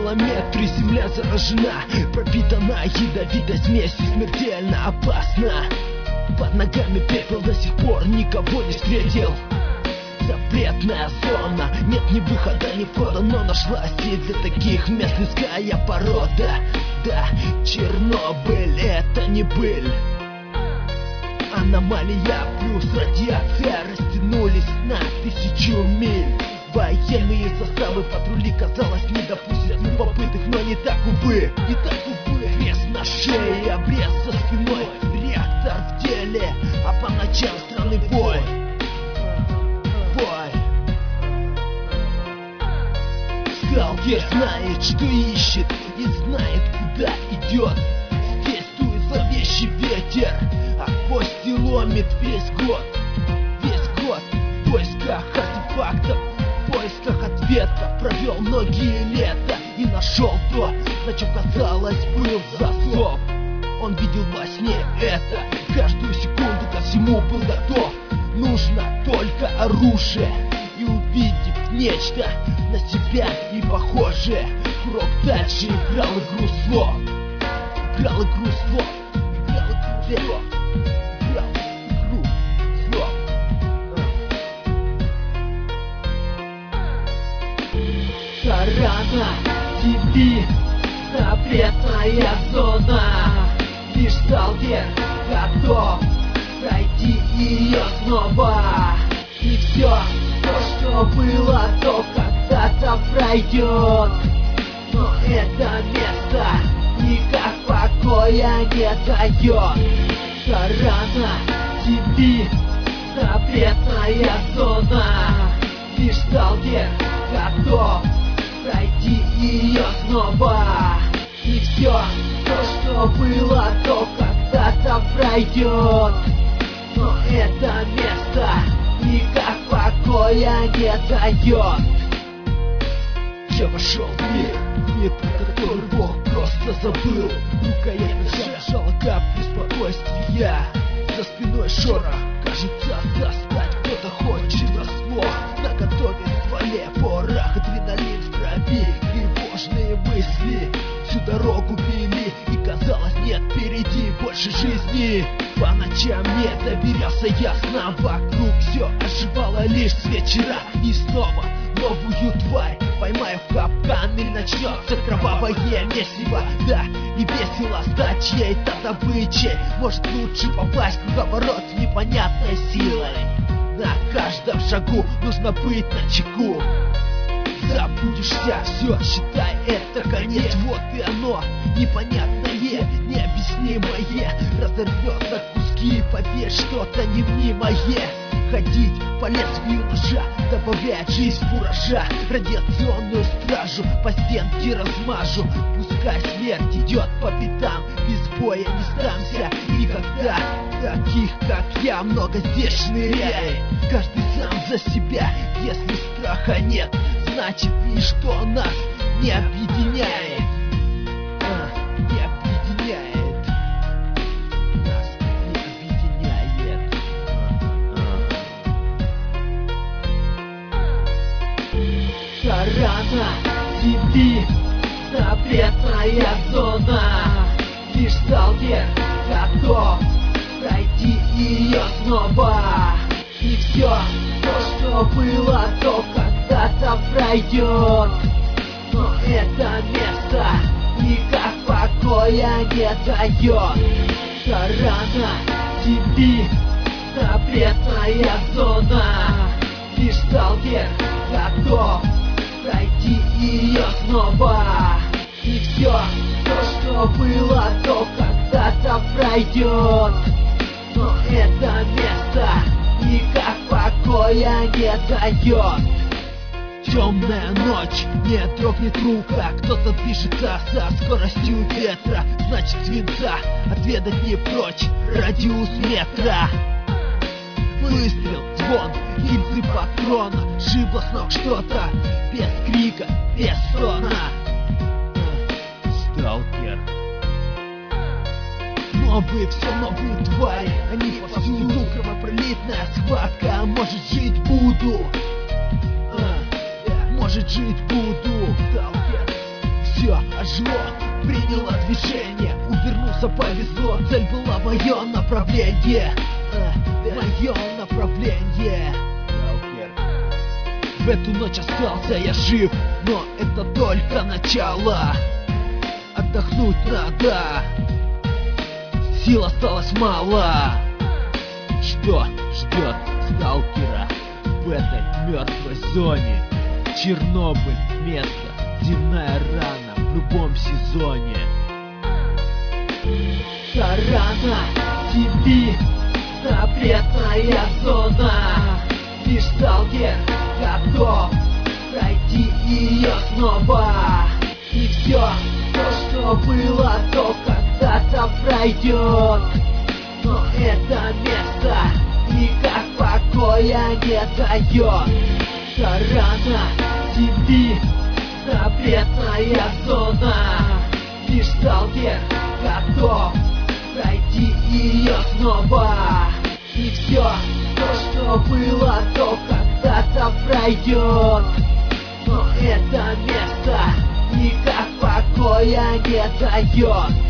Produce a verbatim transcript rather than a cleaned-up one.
километры земля заражена, пропитана ядовитой смесью, смертельно опасна. Под ногами пепел, до сих пор никого не встретил. Запретная зона, нет ни выхода, ни входа, но нашлась и для таких мест людская порода. Да, Чернобыль — это не быль. Аномалия плюс радиация растянулись на тысячу миль. Военные заставы, патрули, казалось, не допустят любопытных, но не так, увы, не так, увы. Крест на шее, обрез за спиной, реактор в деле, а по ночам странный бой. Бой. Сталкер знает, что ищет, и знает, куда идет. Здесь дует зловещий ветер, а кости ломит весь год. Весь год в поисках артефактов, в поисках ответов. Провел многие лета и нашел то, на чем, казалось, был засов. Он видел во сне это, каждую секунду ко всему был готов. Нужно только оружие, и увидев нечто на себя и похожее, Крок дальше играл игру слов. Играл игру слов. Играл игру слов. Играл игру слов. Тарана земли, запретная зона. Лишь сталкер готов пройти ее снова. И все, то, что было, то когда-то пройдет. Но это место никак покоя не дает. Тарана земли, запретная зона. Лишь сталкер готов пройти ее снова. И все, то, что было, то когда-то пройдет. Но это место никак покоя не дает. Я вошел в мир, в мир, про который Бог просто забыл. Рукоять ножа жала капли спокойствия. За спиной шорох, кажется, застать кто-то хочет врасплох. Наготове в стволе порох, адреналин в крови, тревожные мысли всю дорогу вели, и казалось, нет впереди больше жизни. По ночам не доверялся я снам, вокруг все оживало лишь с вечера. И снова новую тварь поймаю в капкан, или начнется кровавое месиво. Да, не весело стать чьей-то добычей. Может, лучше попасть в круговорот непонятной силой. На каждом шагу нужно быть начеку. Забудешься, все, считай, это конец. Вот и оно, непонятное, необъяснимое, разорвет на куски, поверь, что-то немнимое. Ходить по лезвию ножа, добавлять жизнь в урожа. Радиационную стражу по стенке размажу. Пускай смерть идет по пятам, без боя не сдамся никогда. Таких, как я, много здесь шныряет. Каждый сам за себя, если страха нет, значит ничто нас не объединяет. А, не объединяет. Нас не объединяет. Тарана земли, запретная зона. Лишь сталкер готов пройти ее снова. И все, то, что было, то когда-то пройдет. Но это место никак покоя не дает. Тарана земли, запретная зона. Лишь сталкер готов пройти ее снова. И все, то, что было, то когда-то пройдет. Но это место никак покоя не дает. Темная ночь, не дрогнет рука. Кто-то движется со скоростью ветра. Значит, свинца отведать не прочь. Радиус метра. Выстрел, звон, гильзы патрона. Шибло с ног что-то, без крика, без стона. Сталкер. Новые, все новые твари, они повсюду. Кровопролитная схватка, может жить буду. А, может жить буду. Сталкер. Все ожило, приняло движение, увернулся, повезло, цель была мое направление, э, мое направление. В эту ночь остался я жив, но это только начало. Отдохнуть надо, сил осталось мало. Что ждет сталкера в этой мертвой зоне? Чернобыль, место, земная рана в любом сезоне. Та рана земли, запретная зона. Лишь сталкер готов пройти ее снова. И все, то, что было, то когда-то пройдет. Но это место никак покоя не дает. Та рана земли, запретная зона. Лишь сталкер готов пройти ее снова. И все, то, что было, то когда-то пройдет. Но это место никак покоя не дает.